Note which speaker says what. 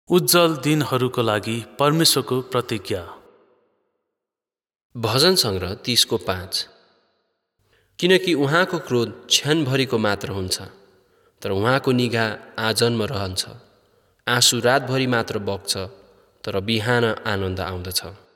Speaker 1: उज्जवल दिनहरूको लागि परमेश्वरको प्रतिज्ञा।
Speaker 2: भजन सङ्ग्रह 30:5। किनकि उहाँको क्रोध क्षणभरिको मात्र हुन्छ, तर उहाँको निगाह आजन्म रहन्छ। आँसु रातभरि मात्र बग्छ, तर बिहान आनन्द आउँदछ।